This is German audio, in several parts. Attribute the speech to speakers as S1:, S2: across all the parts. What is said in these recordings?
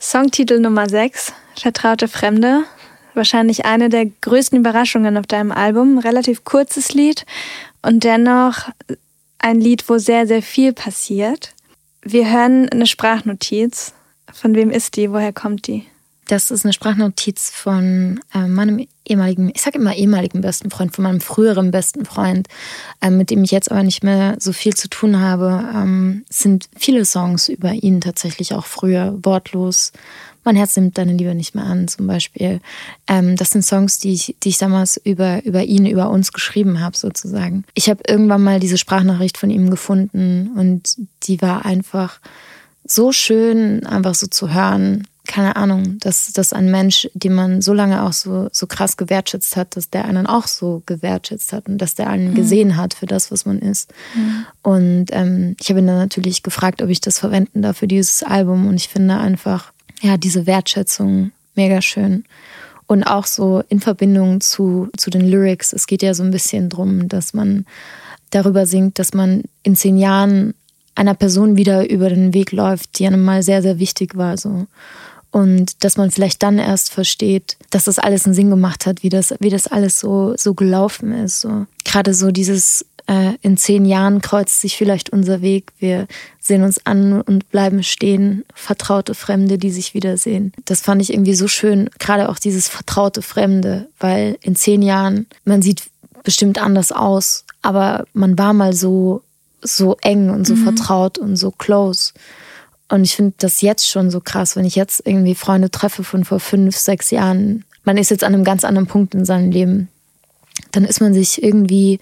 S1: Songtitel Nummer 6, Vertraute Fremde. Wahrscheinlich eine der größten Überraschungen auf deinem Album. Relativ kurzes Lied und dennoch ein Lied, wo sehr, sehr viel passiert. Wir hören eine Sprachnotiz. Von wem ist die? Woher kommt die?
S2: Das ist eine Sprachnotiz von meinem ehemaligen, ich sage immer ehemaligen besten Freund, von meinem früheren besten Freund, mit dem ich jetzt aber nicht mehr so viel zu tun habe. Es sind viele Songs über ihn tatsächlich auch früher, wortlos. Mein Herz nimmt deine Liebe nicht mehr an, zum Beispiel. Das sind Songs, die ich damals über ihn, über uns geschrieben habe, sozusagen. Ich habe irgendwann mal diese Sprachnachricht von ihm gefunden und die war einfach so schön, einfach so zu hören. Keine Ahnung, dass ein Mensch, den man so lange auch so krass gewertschätzt hat, dass der einen auch so gewertschätzt hat und dass der einen gesehen hat für das, was man ist. Und ich habe ihn dann natürlich gefragt, ob ich das verwenden darf für dieses Album. Und ich finde einfach, ja, diese Wertschätzung mega schön. Und auch so in Verbindung zu den Lyrics. Es geht ja so ein bisschen drum, dass man darüber singt, dass man in 10 Jahren einer Person wieder über den Weg läuft, die einem mal sehr, sehr wichtig war, so. Und dass man vielleicht dann erst versteht, dass das alles einen Sinn gemacht hat, wie das alles so gelaufen ist. So. Gerade so dieses, in 10 Jahren kreuzt sich vielleicht unser Weg. Wir sehen uns an und bleiben stehen. Vertraute Fremde, die sich wiedersehen. Das fand ich irgendwie so schön. Gerade auch dieses vertraute Fremde. Weil in 10 Jahren, man sieht bestimmt anders aus. Aber man war mal so eng und so vertraut und so close. Und ich finde das jetzt schon so krass, wenn ich jetzt irgendwie Freunde treffe von vor 5, 6 Jahren. Man ist jetzt an einem ganz anderen Punkt in seinem Leben. Dann ist man sich irgendwie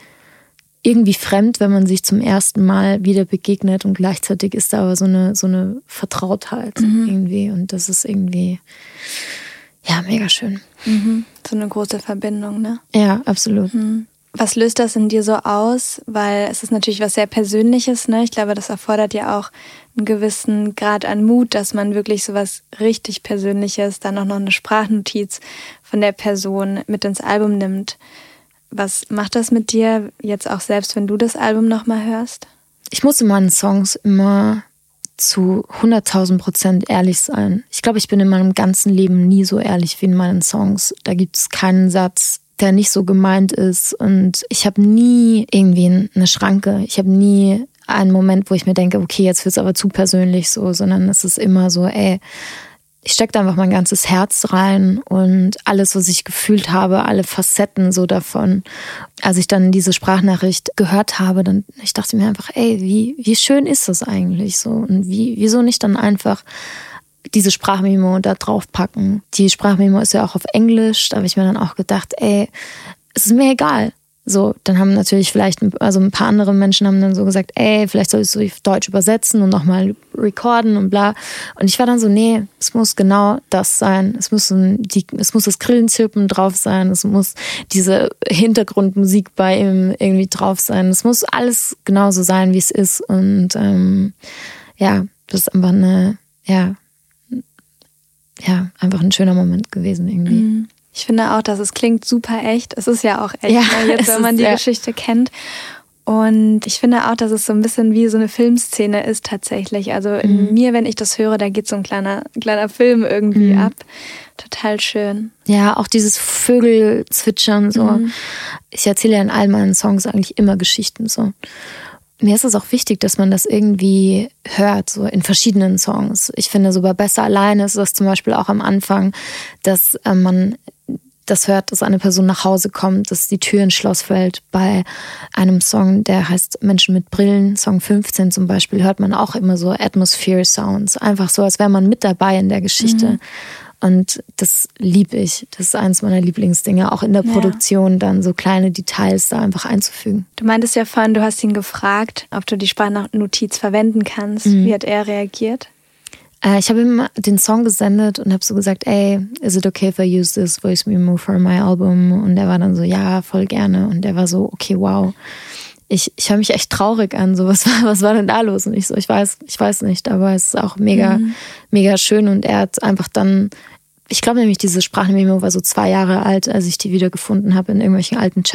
S2: fremd, wenn man sich zum ersten Mal wieder begegnet und gleichzeitig ist da aber so eine Vertrautheit irgendwie. Und das ist irgendwie, ja, mega schön.
S1: So eine große Verbindung, ne?
S2: Ja, absolut.
S1: Was löst das in dir so aus? Weil es ist natürlich was sehr Persönliches, ne? Ich glaube, das erfordert ja auch einen gewissen Grad an Mut, dass man wirklich so was richtig Persönliches, dann auch noch eine Sprachnotiz von der Person mit ins Album nimmt. Was macht das mit dir jetzt auch selbst, wenn du das Album nochmal hörst?
S2: Ich muss in meinen Songs immer zu 100.000% ehrlich sein. Ich glaube, ich bin in meinem ganzen Leben nie so ehrlich wie in meinen Songs. Da gibt es keinen Satz, der nicht so gemeint ist. Und ich habe nie irgendwie eine Schranke. Ich habe nie einen Moment, wo ich mir denke, okay, jetzt wird's aber zu persönlich so, sondern es ist immer so, ich stecke da einfach mein ganzes Herz rein und alles, was ich gefühlt habe, alle Facetten so davon. Als ich dann diese Sprachnachricht gehört habe, dann ich dachte mir einfach, wie schön ist das eigentlich so? Und wieso nicht dann einfach diese Sprachmemo da draufpacken? Die Sprachmemo ist ja auch auf Englisch, da habe ich mir dann auch gedacht, es ist mir egal. So, dann haben natürlich vielleicht, also ein paar andere Menschen haben dann so gesagt, vielleicht solltest du auf Deutsch übersetzen und nochmal recorden und bla. Und ich war dann so, nee, es muss genau das sein. Es muss das Grillenzirpen drauf sein. Es muss diese Hintergrundmusik bei ihm irgendwie drauf sein. Es muss alles genauso sein, wie es ist. Und das ist einfach einfach ein schöner Moment gewesen irgendwie.
S1: Ich finde auch, dass es klingt super echt. Es ist ja auch echt, jetzt, wenn man die Geschichte kennt. Und ich finde auch, dass es so ein bisschen wie so eine Filmszene ist tatsächlich. Also in mir, wenn ich das höre, da geht so ein kleiner Film irgendwie ab. Total schön.
S2: Ja, auch dieses Vögelzwitschern so. Ich erzähle ja in all meinen Songs eigentlich immer Geschichten so. Mir ist es auch wichtig, dass man das irgendwie hört, so in verschiedenen Songs. Ich finde, so bei Besser alleine ist das zum Beispiel auch am Anfang, dass man das hört, dass eine Person nach Hause kommt, dass die Tür ins Schloss fällt. Bei einem Song, der heißt Menschen mit Brillen, Song 15 zum Beispiel, hört man auch immer so Atmosphere Sounds. Einfach so, als wäre man mit dabei in der Geschichte. Und das liebe ich. Das ist eines meiner Lieblingsdinge, auch in der Produktion dann so kleine Details da einfach einzufügen.
S1: Du meintest ja vorhin, du hast ihn gefragt, ob du die Sprachnotiz verwenden kannst. Wie hat er reagiert?
S2: Ich habe ihm den Song gesendet und habe so gesagt, is it okay if I use this voice memo for my album? Und er war dann so, ja, voll gerne. Und er war so, okay, wow. Ich höre mich echt traurig an. So, was war denn da los? Und ich so, ich weiß nicht, aber es ist auch mega, mega schön. Und er hat einfach dann, ich glaube nämlich, diese Sprachmemo war so 2 Jahre alt, als ich die wiedergefunden habe in irgendwelchen alten Chats.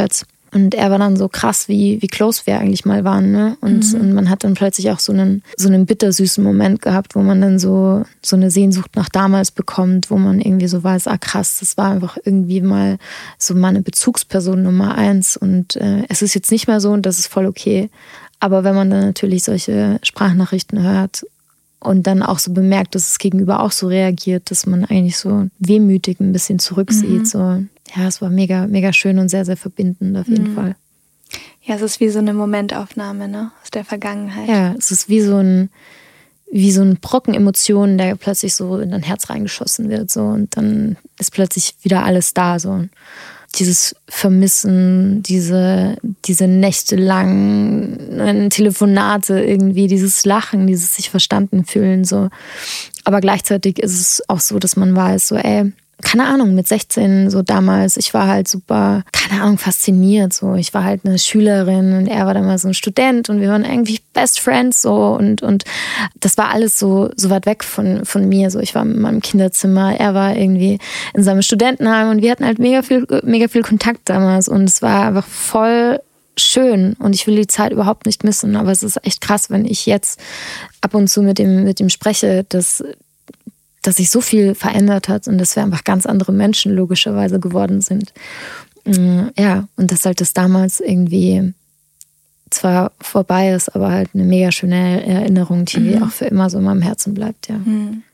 S2: Und er war dann so krass, wie close wir eigentlich mal waren, ne? Und man hat dann plötzlich auch so einen bittersüßen Moment gehabt, wo man dann so eine Sehnsucht nach damals bekommt, wo man irgendwie so weiß, krass, das war einfach irgendwie mal so meine Bezugsperson Nummer 1. Und es ist jetzt nicht mehr so und das ist voll okay. Aber wenn man dann natürlich solche Sprachnachrichten hört und dann auch so bemerkt, dass das Gegenüber auch so reagiert, dass man eigentlich so wehmütig ein bisschen zurücksieht, so. Ja, es war mega, mega schön und sehr, sehr verbindend auf jeden Fall.
S1: Ja, es ist wie so eine Momentaufnahme, ne? Aus der Vergangenheit.
S2: Ja, es ist wie so ein Brocken Emotionen, der plötzlich so in dein Herz reingeschossen wird, so. Und dann ist plötzlich wieder alles da, so. Dieses Vermissen, diese nächtelangen Telefonate irgendwie, dieses Lachen, dieses sich verstanden fühlen, so. Aber gleichzeitig ist es auch so, dass man weiß, so, keine Ahnung, mit 16 so damals, ich war halt super, keine Ahnung, fasziniert, so. Ich war halt eine Schülerin und er war dann mal so ein Student und wir waren irgendwie Best Friends, so. Und das war alles so weit weg von mir, so. Ich war in meinem Kinderzimmer, er war irgendwie in seinem Studentenheim und wir hatten halt mega viel Kontakt damals und es war einfach voll schön und ich will die Zeit überhaupt nicht missen, aber es ist echt krass, wenn ich jetzt ab und zu mit dem spreche, dass sich so viel verändert hat und dass wir einfach ganz andere Menschen logischerweise geworden sind. Ja, und dass halt das damals irgendwie zwar vorbei ist, aber halt eine mega schöne Erinnerung, die auch für immer so in meinem Herzen bleibt, ja.